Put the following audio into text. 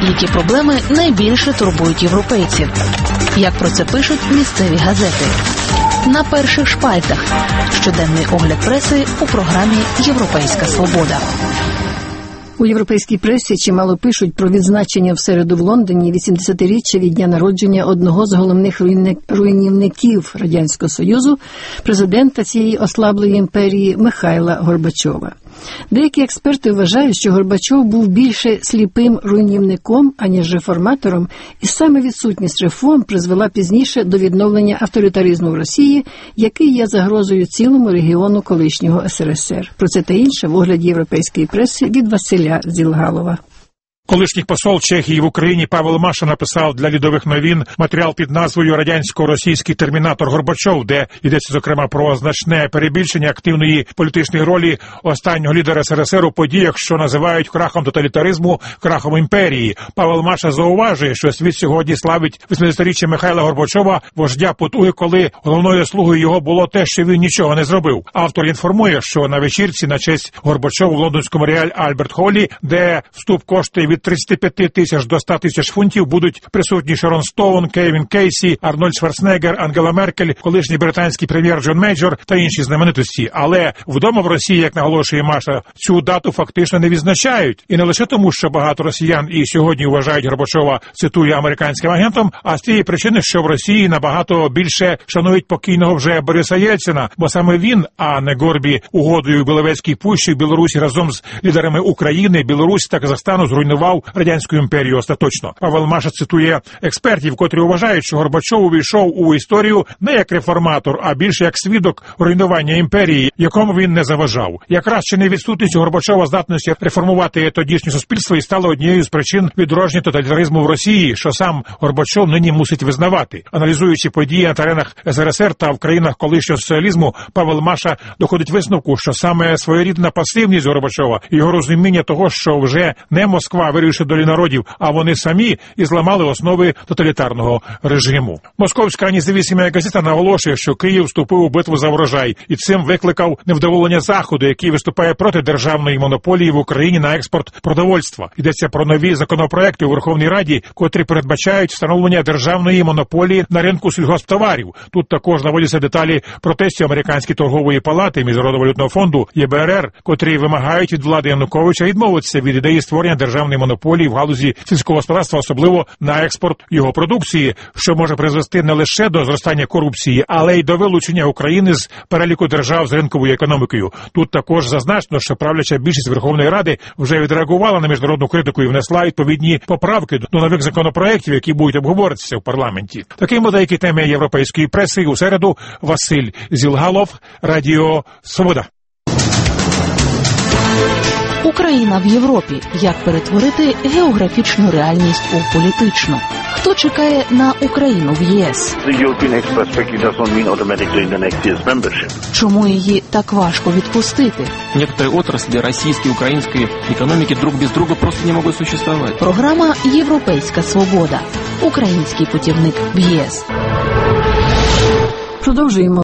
Які проблеми найбільше турбують європейців? Як про це пишуть місцеві газети? На перших шпальтах. Щоденний огляд преси у програмі «Європейська свобода». У європейській пресі чимало пишуть про відзначення в середу в Лондоні 80-річчя від дня народження одного з головних руйнівників Радянського Союзу, президента цієї ослаблої імперії Михайла Горбачова. Деякі експерти вважають, що Горбачов був більше сліпим руйнівником, аніж реформатором, і саме відсутність реформ призвела пізніше до відновлення авторитаризму в Росії, який є загрозою цілому регіону колишнього СРСР. Про це та інше в огляді європейської преси від Василя Зілгалова. Колишній посол Чехії в Україні Павел Маша написав для «Лідових новин» матеріал під назвою «Радянсько-російський термінатор Горбачов», де йдеться, зокрема, про значне перебільшення активної політичної ролі останнього лідера СРСР у подіях, що називають крахом тоталітаризму, крахом імперії. Павел Маша зауважує, що світ сьогодні славить 80-річчя Михайла Горбачова, вождя потуги, коли головною слугою його було те, що він нічого не зробив. Автор інформує, що на вечірці на честь Горбачова в лондонському Рояль Альберт Холлі, де вступ коштує від 35 тисяч до 100 тисяч фунтів, будуть присутні Шерон Стоун, Кевін Кейсі, Арнольд Шварценеггер, Ангела Меркель, колишній британський прем'єр Джон Мейджор та інші знаменитості. Але вдома в Росії, як наголошує Маша, цю дату фактично не відзначають. І не лише тому, що багато росіян і сьогодні вважають Горбачова, цитує, американським агентом, а з тієї причини, що в Росії набагато більше шанують покійного вже Бориса Єльцина, бо саме він, а не Горбі, угодою в Біловецькій пущі в Білорусі разом з лідерами України, Білорусі та Казахстану зруйнував Радянську імперію остаточно. Павел Маша цитує експертів, котрі вважають, що Горбачов увійшов у історію не як реформатор, а більше як свідок руйнування імперії, якому він не заважав. Якраз чи не відсутність у Горбачова здатності реформувати тодішнє суспільство і стало однією з причин відродження тоталітаризму в Росії, що сам Горбачов нині мусить визнавати. Аналізуючи події на теренах СРСР та в країнах колишнього соціалізму, Павел Маша доходить висновку, що саме своєрідна пасивність Горбачова і його розуміння того, що вже не Москва вирішує долі народів, а вони самі і зламали основи тоталітарного режиму. Московська незалежна газета наголошує, що Київ вступив у битву за врожай і цим викликав невдоволення Заходу, який виступає проти державної монополії в Україні на експорт продовольства. Йдеться про нові законопроекти у Верховній Раді, котрі передбачають встановлення державної монополії на ринку сільгосптоварів. Тут також наводяться деталі протестів Американської торгової палати, Міжнародного валютного фонду, ЄБРР, котрі вимагають від влади Януковича відмовитися від ідеї створення державної монополії в галузі сільського господарства, особливо на експорт його продукції, що може призвести не лише до зростання корупції, але й до вилучення України з переліку держав з ринковою економікою. Тут також зазначено, що правляча більшість Верховної Ради вже відреагувала на міжнародну критику і внесла відповідні поправки до нових законопроєктів, які будуть обговорюватися в парламенті. Такими деякі теми європейської преси у середу. Василь Зілгалов, Радіо Свобода. Україна в Європі. Як перетворити географічну реальність у політичну? Хто чекає на Україну в ЄС? Чому її так важко відпустити? Некоторые отрасли российской и украинской экономики друг без друга просто не могут существовать. Програма «Європейська свобода». Український путівник в ЄС. Продовжуємо